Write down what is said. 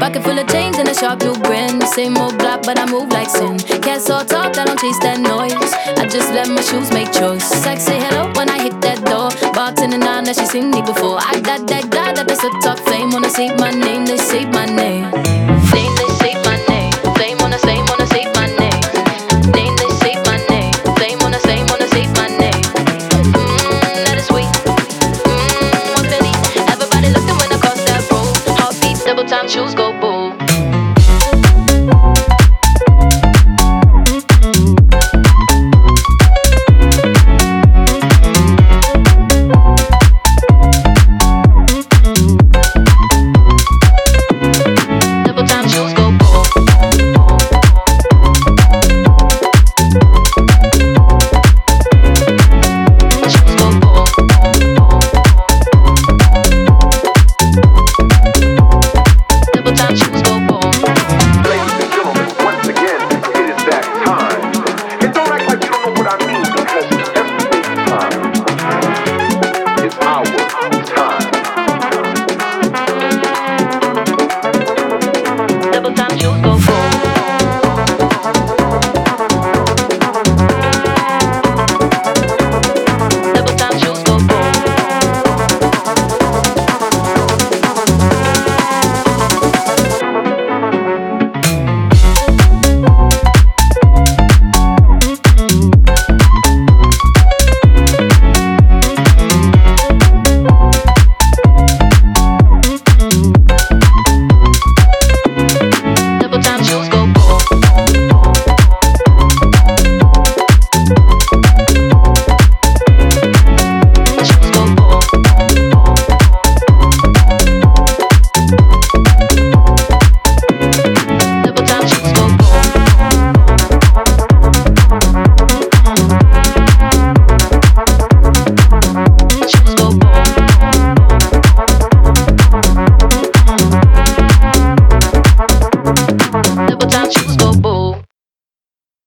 Pocket full of change and a sharp new grin. Same old block, but I move like sin. Can't talk, I don't chase that noise. I just let my shoes make choice. Sex say hello when I hit that door. Bartending on that she seen me before. I got that guy that does a top fame. Wanna say my name, they say my name. Name, they say my name. Flame wanna say my name. Name, they say my name. Flame wanna say my name. That is sweet. I'm Philly. Everybody looking when I cross that road. Heartbeat, double time, shoes go boom.